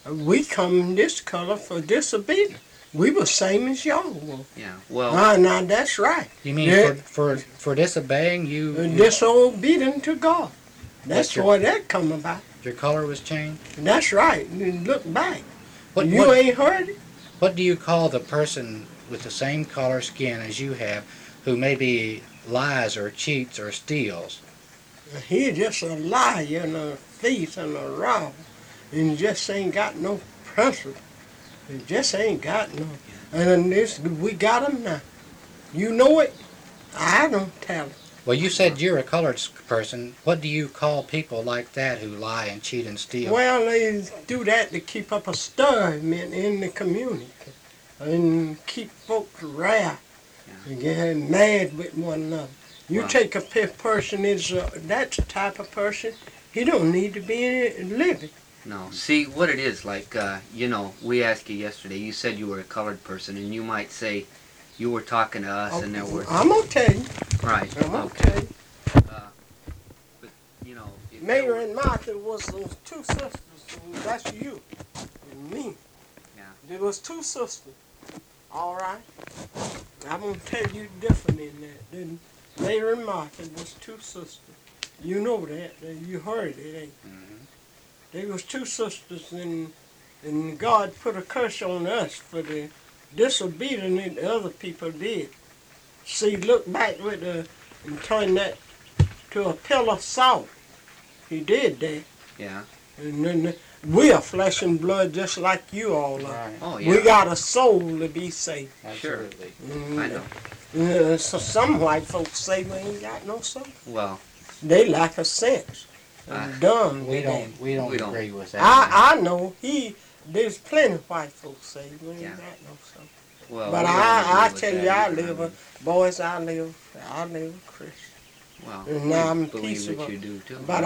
We come this color for disobedience. We were same as y'all were. Yeah. Well. Now that's right. You mean for disobeying you? Disobedient to God. That's why that come about. Your color was changed? That's right. You look back. What ain't heard it? What do you call the person with the same color skin as you have who maybe lies or cheats or steals? He just a liar and a thief and a robber. And just ain't got no principle. He just ain't got no. And we got him now. You know it. I don't tell it. Well, you said you're a colored person. What do you call people like that who lie and cheat and steal? Well, they do that to keep up a stirring in the community and keep folks wrath and get mad with one another. You take a person that's the type of person, he don't need to be living. No. See, what it is, like, we asked you yesterday, you said you were a colored person, and you might say you were talking to us, and there were... I'm going to tell you. Right. I'm going to tell you. But, Mary and Martha was those two sisters, and that's you and me. Yeah. There was two sisters. All right? I'm going to tell you different in that. Then Mary and Martha was two sisters. You know that. You heard it, ain't you? Mm-hmm. They was two sisters, and God put a curse on us for the disobedience that other people did. See, look back and turn that to a pillar of salt. He did that. Yeah. And then we are flesh and blood just like you all are. Right. Oh, yeah. We got a soul to be saved. Absolutely. I know. So some white folks say we ain't got no soul. Well, They lack a sense. Dumb. We don't We don't. agree with that. I know. There's plenty of white folks say we ain't got no soul. well. But we don't I agree with tell that you, either. boys, I live a Christian. Well, And now I'm we believe peaceable. that you do, too. But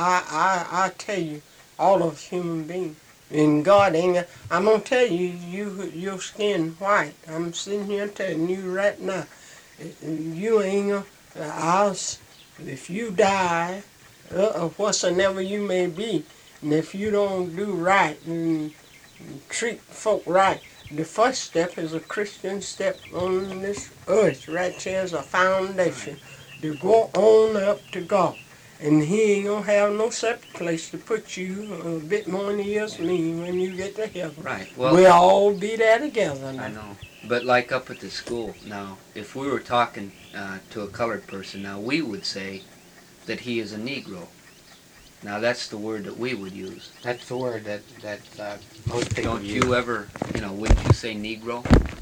I tell you, all of us human beings, and God ain't. I'm gonna tell you, your skin white. I'm sitting here telling you right now, you ain't ours. If you die, whatsoever you may be, and if you don't do right and treat folk right, the first step is a Christian step on this earth. Right there's a foundation to go on up to God. And he ain't gonna have no separate place to put you a bit more than he is me when you get to heaven. Right. Well, We'll all be there together now. I know. But like up at the school now, if we were talking to a colored person now, we would say that he is a Negro. Now that's the word that we would use. That's the word that most people Don't use. you ever, wouldn't you say Negro?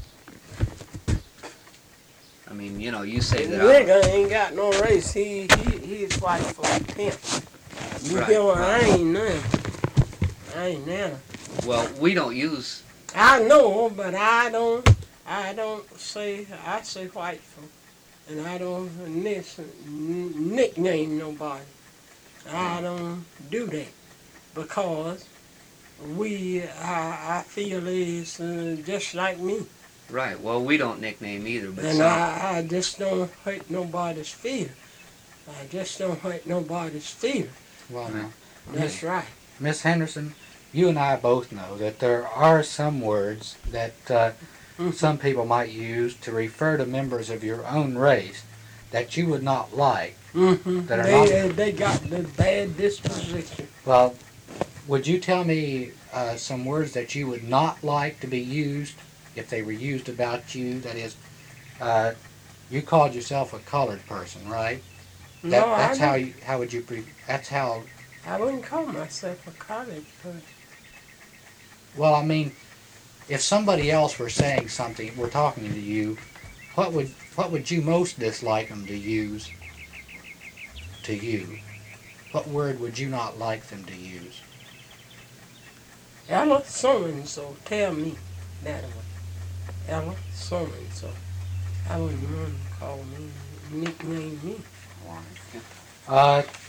I mean, you say that. Nigga ain't got no race. He's white for a pimp. You Right, get what right. I ain't none. I ain't none. Well, we don't use. I know, but I don't say, I say white folk. And I don't nickname nobody. I don't do that. Because I feel it's just like me. Right. Well, we don't nickname either, but And some. I just don't hurt nobody's feelings. I just don't hurt nobody's feelings. Well, now, That's right. Miss Henderson, you and I both know that there are some words that some people might use to refer to members of your own race that you would not like. Mm-hmm. That are They got the bad disposition. Well, would you tell me some words that you would not like to be used if they were used about you? That is, you called yourself a colored person, right? That's how you. How would you? That's how. I wouldn't call myself a colored person. Well, I mean, if somebody else were saying something, were talking to you, what would you most dislike them to use to you? What word would you not like them to use? Ella so-and-so, tell me that one. Ella so-and-so. I wouldn't want to call me, nickname me.